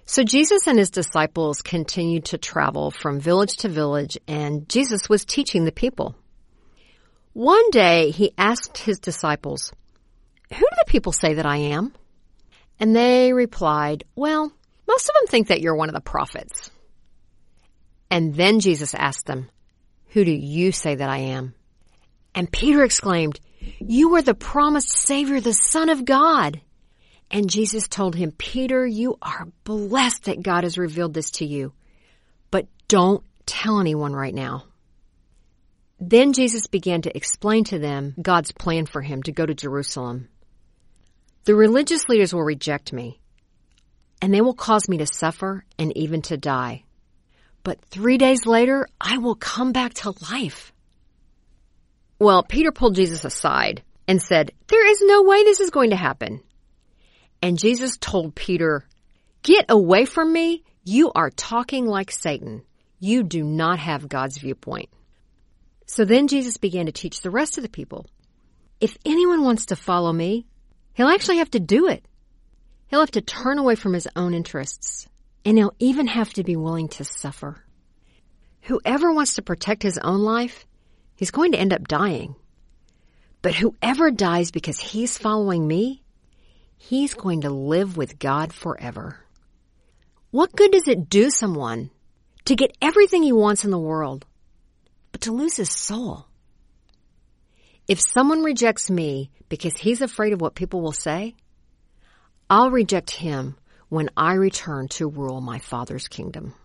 So Jesus and his disciples continued to travel from village to village, and Jesus was teaching the people. One day he asked his disciples, "Who do the people say that I am?" And they replied, "Well, most of them think that you're one of the prophets." And then Jesus asked them, "Who do you say that I am?" And Peter exclaimed, "You are the promised Savior, the Son of God." And Jesus told him, "Peter, you are blessed that God has revealed this to you, but don't tell anyone right now." Then Jesus began to explain to them God's plan for him to go to Jerusalem. "The religious leaders will reject me, and they will cause me to suffer and even to die. But 3 days later, I will come back to life." Well, Peter pulled Jesus aside and said, "There is no way this is going to happen." And Jesus told Peter, "Get away from me. You are talking like Satan. You do not have God's viewpoint." So then Jesus began to teach the rest of the people. If anyone wants to follow me, he'll actually have to do it. He'll have to turn away from his own interests, and he'll even have to be willing to suffer. Whoever wants to protect his own life, he's going to end up dying. But whoever dies because he's following me, he's going to live with God forever. What good does it do someone to get everything he wants in the world, but to lose his soul? If someone rejects me because he's afraid of what people will say, I'll reject him when I return to rule my Father's kingdom.